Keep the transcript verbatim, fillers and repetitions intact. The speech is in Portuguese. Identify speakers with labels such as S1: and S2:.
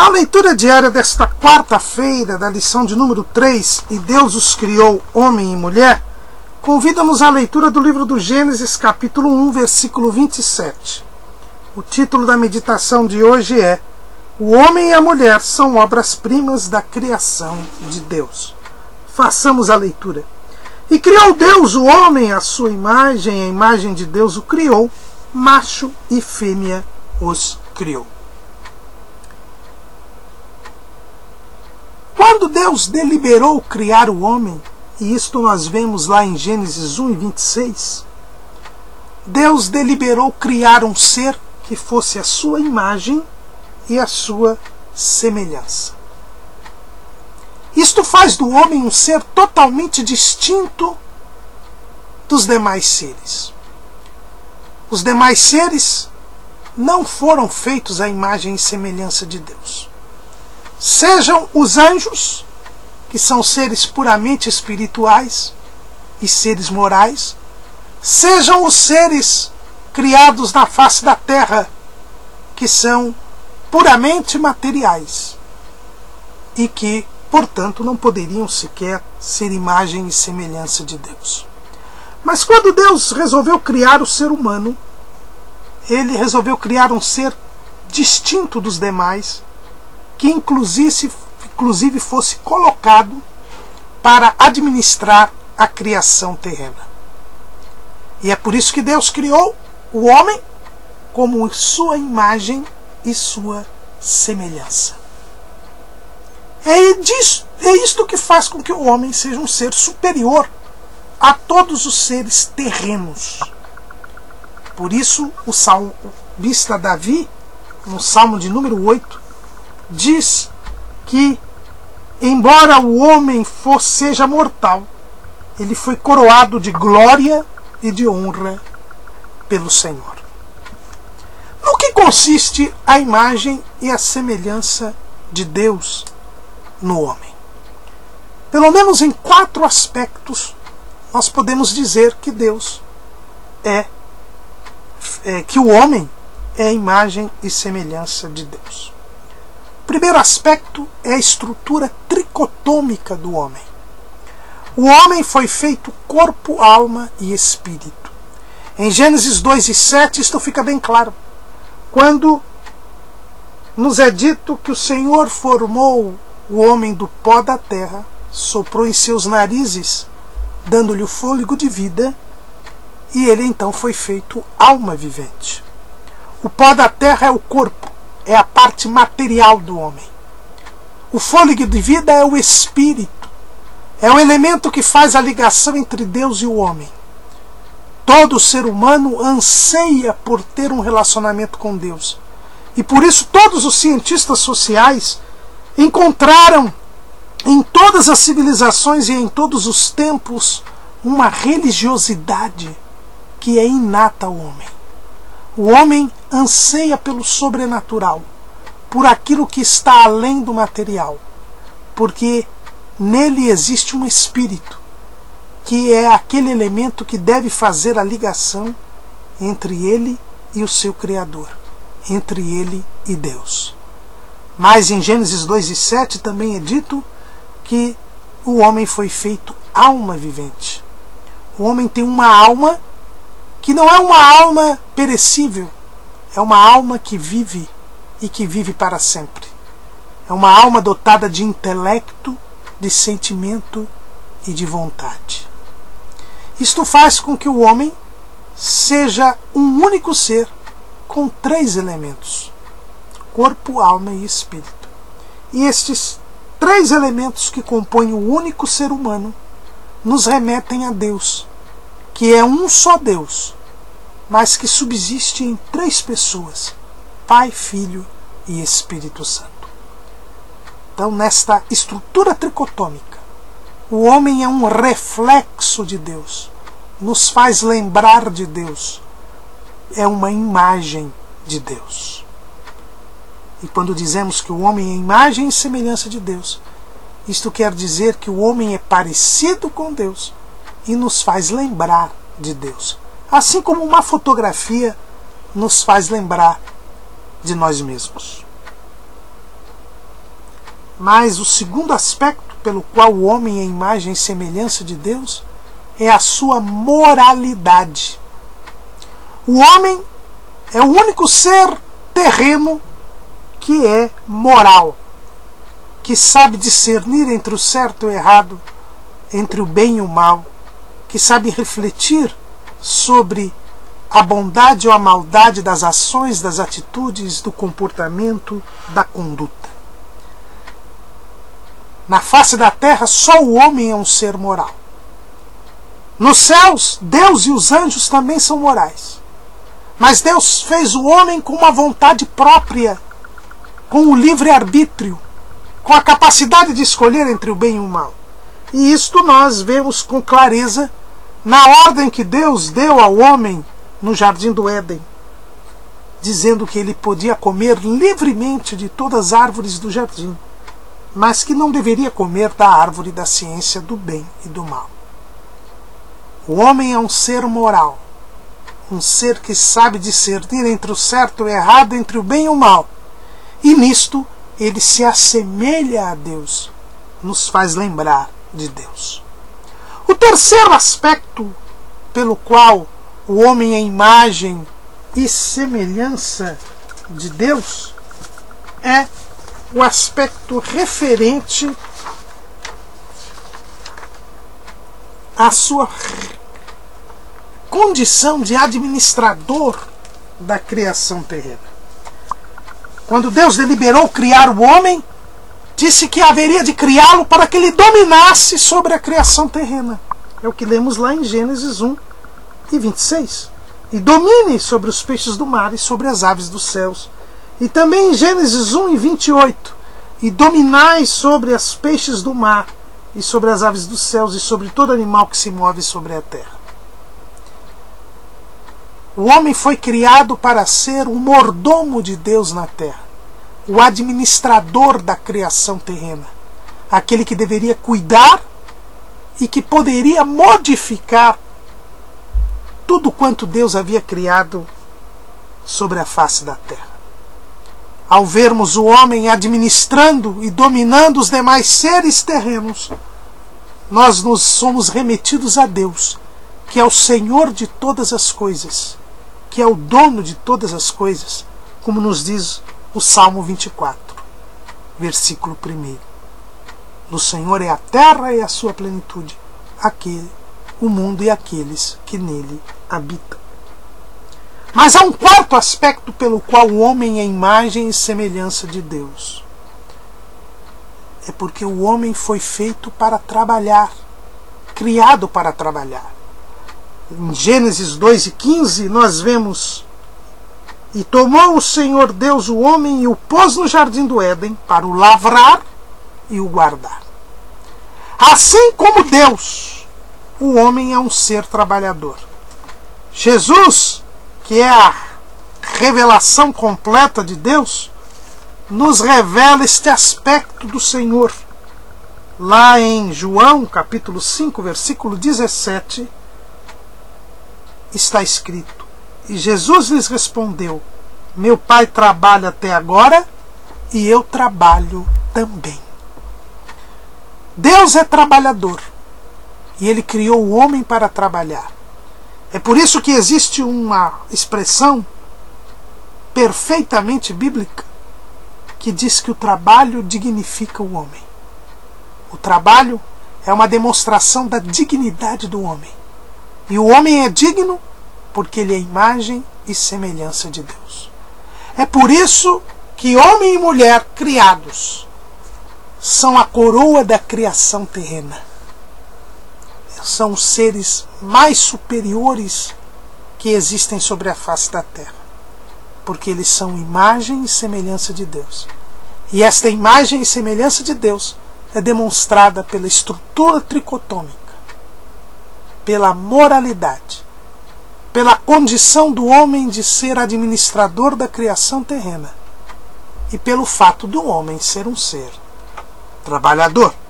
S1: A leitura diária desta quarta-feira, da lição de número três, E Deus os criou homem e mulher, convida-nos à leitura do livro do Gênesis, capítulo um, versículo vinte e sete. O título da meditação de hoje é O homem e a mulher são obras-primas da criação de Deus. Façamos a leitura. E criou Deus o homem à sua imagem, a imagem de Deus o criou, macho e fêmea os criou. Quando Deus deliberou criar o homem, e isto nós vemos lá em Gênesis um, vinte e seis, Deus deliberou criar um ser que fosse a sua imagem e a sua semelhança. Isto faz do homem um ser totalmente distinto dos demais seres. Os demais seres não foram feitos à imagem e semelhança de Deus. Sejam os anjos, que são seres puramente espirituais e seres morais, sejam os seres criados na face da terra, que são puramente materiais e que, portanto, não poderiam sequer ser imagem e semelhança de Deus. Mas quando Deus resolveu criar o ser humano, ele resolveu criar um ser distinto dos demais, que inclusive, inclusive fosse colocado para administrar a criação terrena. E é por isso que Deus criou o homem como sua imagem e sua semelhança. É, disso, é isto que faz com que o homem seja um ser superior a todos os seres terrenos. Por isso, o salmista Davi, no Salmo de número oito, diz que, embora o homem for, seja mortal, ele foi coroado de glória e de honra pelo Senhor. No que consiste a imagem e a semelhança de Deus no homem? Pelo menos em quatro aspectos nós podemos dizer que Deus é, é que o homem é a imagem e semelhança de Deus. O primeiro aspecto é a estrutura tricotômica do homem. O homem foi feito corpo, alma e espírito. Em Gênesis dois e sete isto fica bem claro. Quando nos é dito que o Senhor formou o homem do pó da terra, soprou em seus narizes, dando-lhe o fôlego de vida, e ele então foi feito alma vivente. O pó da terra é o corpo, é a parte material do homem. O fôlego de vida é o espírito, é o elemento que faz a ligação entre Deus e o homem. Todo ser humano anseia por ter um relacionamento com Deus. E por isso todos os cientistas sociais encontraram em todas as civilizações e em todos os tempos uma religiosidade que é inata ao homem. O homem anseia pelo sobrenatural, por aquilo que está além do material, porque nele existe um espírito, que é aquele elemento que deve fazer a ligação entre ele e o seu Criador, entre ele e Deus. Mas em Gênesis dois e sete também é dito que o homem foi feito alma vivente. O homem tem uma alma que não é uma alma perecível, é uma alma que vive e que vive para sempre. É uma alma dotada de intelecto, de sentimento e de vontade. Isto faz com que o homem seja um único ser com três elementos: corpo, alma e espírito. E estes três elementos que compõem o único ser humano nos remetem a Deus, que é um só Deus, mas que subsiste em três pessoas: Pai, Filho e Espírito Santo. Então, nesta estrutura tricotômica, o homem é um reflexo de Deus, nos faz lembrar de Deus, é uma imagem de Deus. E quando dizemos que o homem é imagem e semelhança de Deus, isto quer dizer que o homem é parecido com Deus e nos faz lembrar de Deus. Assim como uma fotografia nos faz lembrar de nós mesmos. Mas o segundo aspecto pelo qual o homem é imagem e semelhança de Deus é a sua moralidade. O homem é o único ser terreno que é moral, que sabe discernir entre o certo e o errado, entre o bem e o mal, que sabe refletir sobre a bondade ou a maldade das ações, das atitudes, do comportamento, da conduta. Na face da terra, só o homem é um ser moral. Nos céus, Deus e os anjos também são morais. Mas Deus fez o homem com uma vontade própria, com o livre-arbítrio, com a capacidade de escolher entre o bem e o mal. E isto nós vemos com clareza na ordem que Deus deu ao homem no Jardim do Éden, dizendo que ele podia comer livremente de todas as árvores do jardim, mas que não deveria comer da árvore da ciência do bem e do mal. O homem é um ser moral, um ser que sabe discernir entre o certo e o errado, entre o bem e o mal. E nisto ele se assemelha a Deus, nos faz lembrar de Deus. O terceiro aspecto pelo qual o homem é imagem e semelhança de Deus é o aspecto referente à sua condição de administrador da criação terrena. Quando Deus deliberou criar o homem, disse que haveria de criá-lo para que ele dominasse sobre a criação terrena. É o que lemos lá em Gênesis um e vinte e seis. E domine sobre os peixes do mar e sobre as aves dos céus. E também em Gênesis um e vinte e oito. E dominai sobre os peixes do mar e sobre as aves dos céus e sobre todo animal que se move sobre a terra. O homem foi criado para ser o mordomo de Deus na terra, o administrador da criação terrena, aquele que deveria cuidar e que poderia modificar tudo quanto Deus havia criado sobre a face da terra. Ao vermos o homem administrando e dominando os demais seres terrenos, nós nos somos remetidos a Deus, que é o Senhor de todas as coisas, que é o dono de todas as coisas, como nos diz o Salmo vinte e quatro, versículo primeiro. Do Senhor é a terra e a sua plenitude, aquele, o mundo e aqueles que nele habitam. Mas há um quarto aspecto pelo qual o homem é imagem e semelhança de Deus. É porque o homem foi feito para trabalhar, criado para trabalhar. Em Gênesis dois e quinze nós vemos: e tomou o Senhor Deus o homem e o pôs no jardim do Éden para o lavrar e o guardar. Assim como Deus, o homem é um ser trabalhador. Jesus, que é a revelação completa de Deus, nos revela este aspecto do Senhor. Lá em João, capítulo cinco, versículo dezessete, está escrito: e Jesus lhes respondeu: meu Pai trabalha até agora e eu trabalho também. Deus é trabalhador e Ele criou o homem para trabalhar. É por isso que existe uma expressão perfeitamente bíblica que diz que o trabalho dignifica o homem. O trabalho é uma demonstração da dignidade do homem. E o homem é digno porque ele é imagem e semelhança de Deus. É por isso que homem e mulher criados são a coroa da criação terrena. São os seres mais superiores que existem sobre a face da terra, porque eles são imagem e semelhança de Deus. E esta imagem e semelhança de Deus é demonstrada pela estrutura tricotômica, pela moralidade, pela condição do homem de ser administrador da criação terrena e pelo fato do homem ser um ser trabalhador.